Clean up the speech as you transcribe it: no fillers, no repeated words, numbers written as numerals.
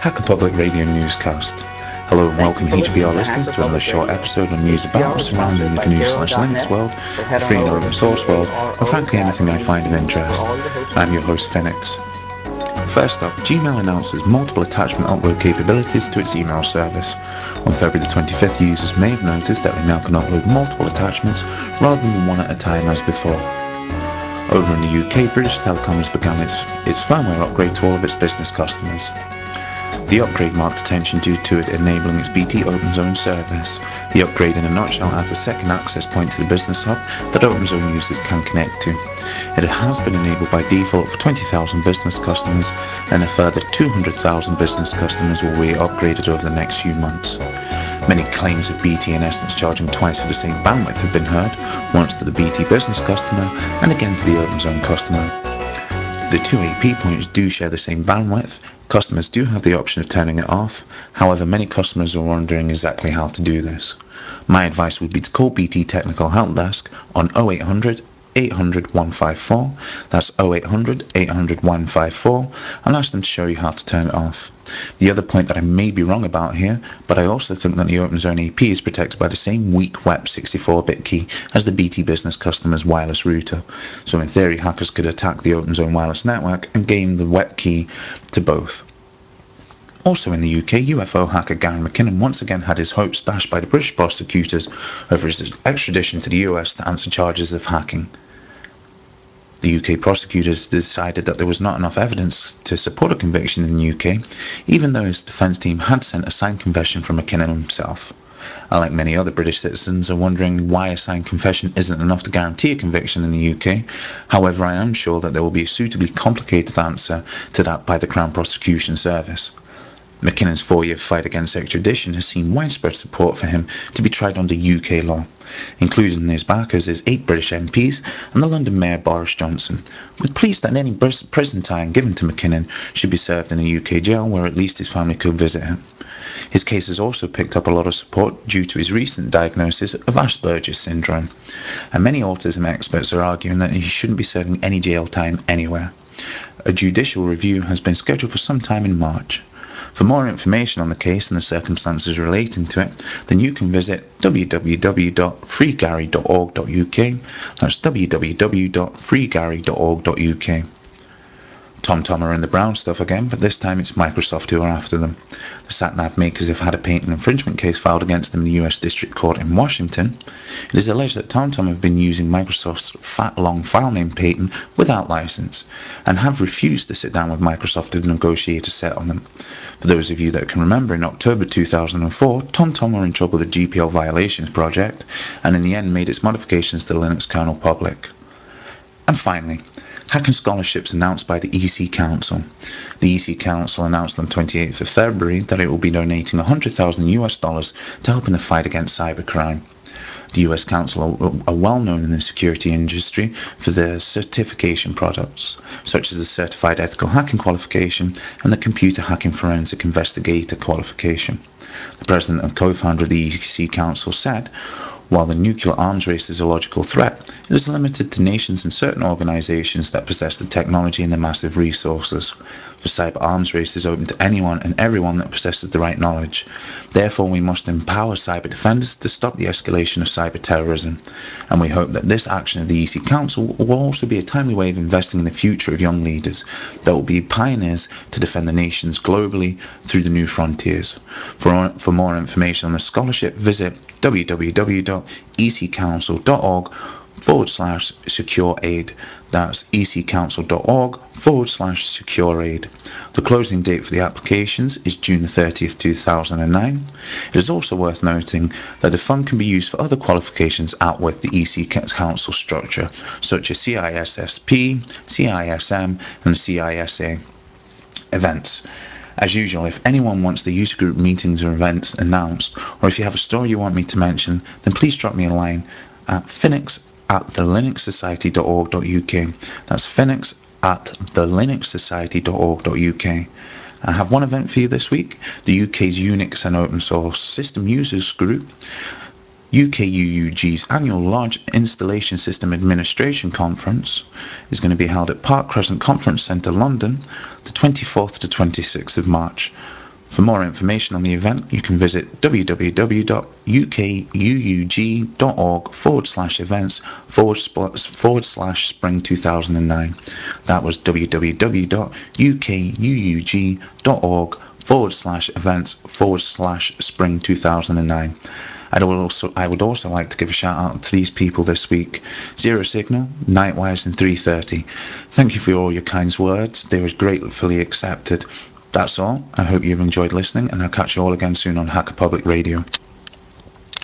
Hacker Public Radio Newscast. Hello and Thank you welcome for listening HBR to listeners Hacker to another Public short Radio. episode on news about HPR or is surrounding sponsored the by GNU/Linux Zero.net, world, so the head on free and over open to source world, and frankly anything I find of zero.net for interest. all your hosting I'm your needs. host Phoenix. First up, Gmail announces multiple attachment upload capabilities to its email service. On February the 25th, users may have noticed that they now can upload multiple attachments rather than one at a time as before. Over in the UK, British Telecom has begun its firmware upgrade to all of its business customers. The upgrade marked attention due to it enabling its BT OpenZone service. The upgrade in a nutshell adds a second access point to the business hub that OpenZone users can connect to. It has been enabled by default for 20,000 business customers, and a further 200,000 business customers will be upgraded over the next few months. Many claims of BT in essence charging twice for the same bandwidth have been heard, once to the BT business customer and again to the OpenZone customer. The two AP points do share the same bandwidth. Customers do have the option of turning it off. However, many customers are wondering exactly how to do this. My advice would be to call BT Technical Help Desk on 0800 800 154, that's 0800 800 154, and ask them to show you how to turn it off. The other point that I may be wrong about here, but I also think that the OpenZone AP is protected by the same weak WEP 64-bit key as the BT Business customer's wireless router, so in theory hackers could attack the OpenZone wireless network and gain the WEP key to both. Also in the UK, UFO hacker Gary McKinnon once again had his hopes dashed by the British prosecutors over his extradition to the US to answer charges of hacking. The UK prosecutors decided that there was not enough evidence to support a conviction in the UK, even though his defence team had sent a signed confession from McKinnon himself. I, like many other British citizens, are wondering why a signed confession isn't enough to guarantee a conviction in the UK. However, I am sure that there will be a suitably complicated answer to that by the Crown Prosecution Service. McKinnon's 4-year fight against extradition has seen widespread support for him to be tried under UK law. Included in his backers is 8 British MPs and the London Mayor Boris Johnson, with pleas that any prison time given to McKinnon should be served in a UK jail where at least his family could visit him. His case has also picked up a lot of support due to his recent diagnosis of Asperger's syndrome, and many autism experts are arguing that he shouldn't be serving any jail time anywhere. A judicial review has been scheduled for some time in March. For more information on the case and the circumstances relating to it, then you can visit www.freegary.org.uk. That's www.freegary.org.uk. TomTom are in the brown stuff again, but this time it's Microsoft who are after them. The SatNav makers have had a patent infringement case filed against them in the US District Court in Washington. It is alleged that TomTom have been using Microsoft's fat long file name patent without license, and have refused to sit down with Microsoft to negotiate a settlement. For those of you that can remember, in October 2004, TomTom were in trouble with the GPL violations project, and in the end made its modifications to the Linux kernel public. And finally, hacking scholarships announced by the EC Council. The EC Council announced on 28th of February that it will be donating $100,000 to help in the fight against cybercrime. The US Council are well known in the security industry for their certification products, such as the Certified Ethical Hacking Qualification and the Computer Hacking Forensic Investigator Qualification. The president and co-founder of the EC Council said, "While the nuclear arms race is a logical threat, it is limited to nations and certain organizations that possess the technology and the massive resources. The cyber arms race is open to anyone and everyone that possesses the right knowledge. Therefore, we must empower cyber defenders to stop the escalation of cyber terrorism. And we hope that this action of the EC Council will also be a timely way of investing in the future of young leaders that will be pioneers to defend the nations globally through the new frontiers." For more information on the scholarship, visit www.eccouncil.org/secure aid. That's eccouncil.org/secure aid. The closing date for the applications is June 30th, 2009. It is also worth noting that the fund can be used for other qualifications out with the EC Council structure, such as CISSP, CISM, and CISA events. As usual, if anyone wants the user group meetings or events announced, or if you have a story you want me to mention, then please drop me a line at phoenix@thelinuxsociety.org.uk. That's phoenix@thelinuxsociety.org.uk. I have one event for you this week, the UK's Unix and Open Source System Users Group. UKUUG's annual Large Installation System Administration Conference is going to be held at Park Crescent Conference Centre, London, the 24th to 26th of March. For more information on the event, you can visit www.ukuug.org/events/spring 2009. That was www.ukuug.org/events/spring 2009. I would also like to give a shout out to these people this week: Zero Signal, Nightwise, and 330. Thank you for all your kind words. They were gratefully accepted. That's all. I hope you've enjoyed listening, and I'll catch you all again soon on Hacker Public Radio.